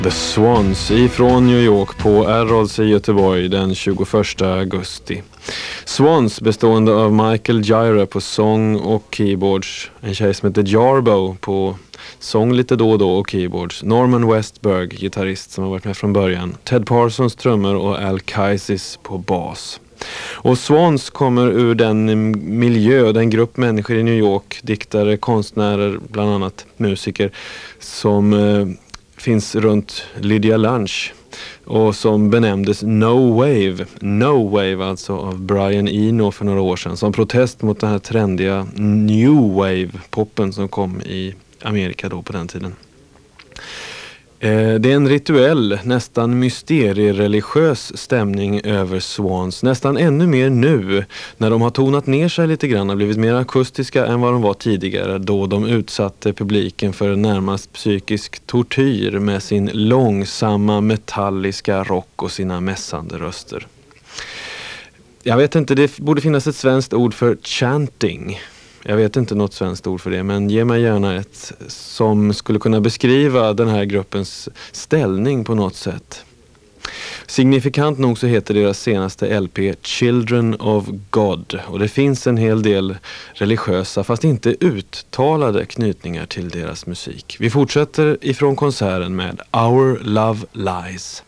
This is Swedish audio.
The Swans ifrån New York på Errols i Göteborg den 21 augusti. Swans bestående av Michael Gyra på sång och keyboards, en tjej som heter Jarbo på sång lite då och då och keyboards, Norman Westberg, gitarrist som har varit med från början, Ted Parsons trummor och Al Kaisis på bas. Och Swans kommer ur den miljö, den grupp människor i New York, diktare, konstnärer, bland annat musiker, som finns runt Lydia Lunch och som benämndes No Wave. No Wave alltså av Brian Eno för några år sedan som protest mot den här trendiga New Wave-poppen som kom i Amerika då på den tiden. Det är en rituell, nästan mysteriereligiös stämning över Swans. Nästan ännu mer nu när de har tonat ner sig lite grann och blivit mer akustiska än vad de var tidigare då de utsatte publiken för närmast psykisk tortyr med sin långsamma metalliska rock och sina mässande röster. Jag vet inte, det borde finnas ett svenskt ord för chanting. Jag vet inte något svenskt ord för det, men ge mig gärna ett som skulle kunna beskriva den här gruppens ställning på något sätt. Signifikant nog så heter deras senaste LP Children of God och det finns en hel del religiösa fast inte uttalade knytningar till deras musik. Vi fortsätter ifrån konserten med Our Love Lies.